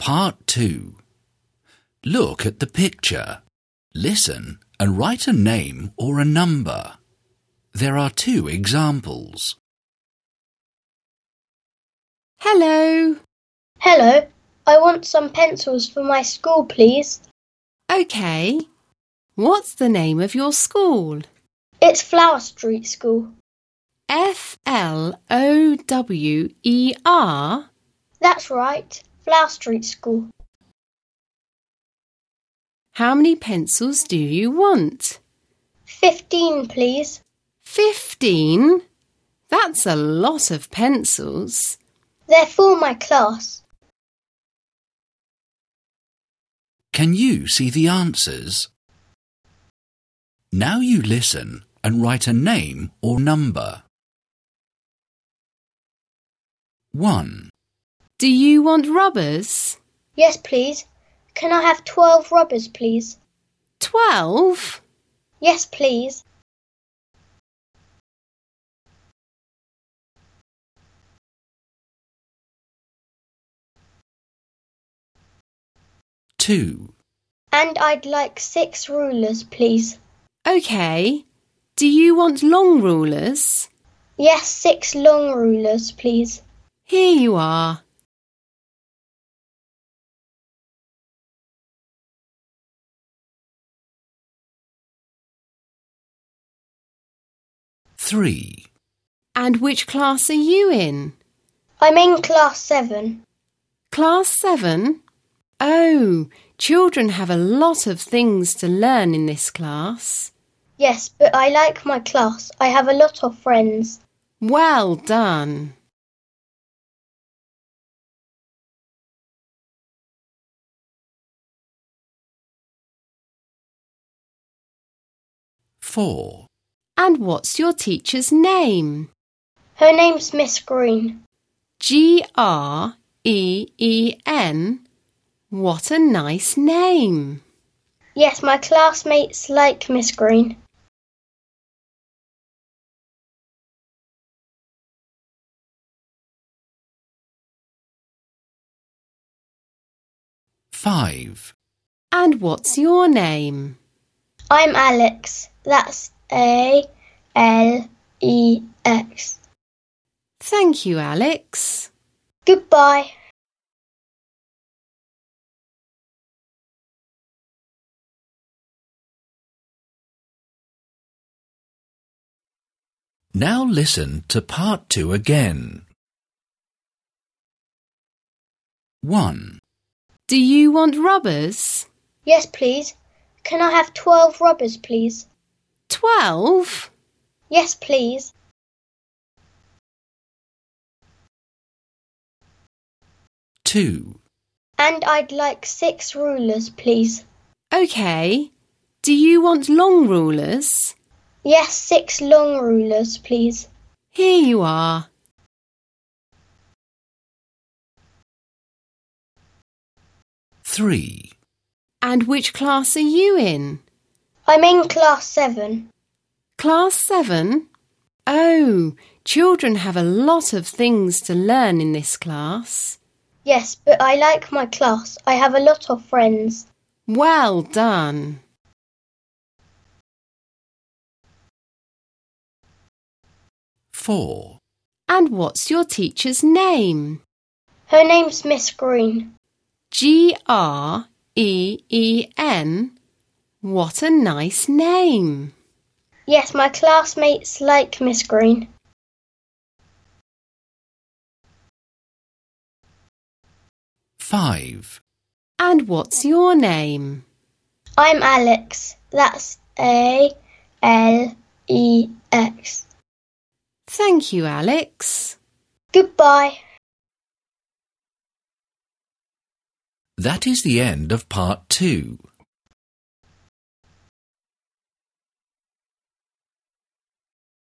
Part 2. Look at the picture. Listen and write a name or a number. There are 2 examples. Hello. Hello, I want some pencils for my school, please. OK. What's the name of your school? It's Flower Street School. Flower? That's right, Flower Street School. How many pencils do you want? 15, please. 15? That's a lot of pencils. They're for my class. Can you see the answers? Now you listen and write a name or number. 1. Do you want rubbers? Yes, please. Can I have 12 rubbers, please? 12? Yes, please. 2. And I'd like 6 rulers, please. OK. Do you want long rulers? Yes, 6 long rulers, please. Here you are. Three. And which class are you in? I'm in Class 7. Class 7? Oh, children have a lot of things to learn in this class. Yes, but I like my class. I have a lot of friends. Well done. Four. And what's your teacher's name? Her name's Miss Green. Green? What a nice name. Yes, my classmates like Miss Green. Five. And what's your name? I'm Alex. That's A-L-E-X. Thank you, Alex. Goodbye. Now listen to Part 2 again. 1. Do you want rubbers? Yes, please. Can I have 12 rubbers, please? 12? Yes, please. 2. And I'd like 6 rulers, please. OK. Do you want long rulers? Yes, 6 long rulers, please. Here you are. 3. And which class are you in? I'm in Class 7. Class 7? Oh, children have a lot of things to learn in this class. Yes, but I like my class. I have a lot of friends. Well done. 4. And what's your teacher's name? Her name's Miss Green. Green? What a nice name. Yes, my classmates like Miss Green. 5. And what's your name? I'm Alex. That's A-L-E-X. Thank you, Alex. Goodbye. That is the end of Part 2.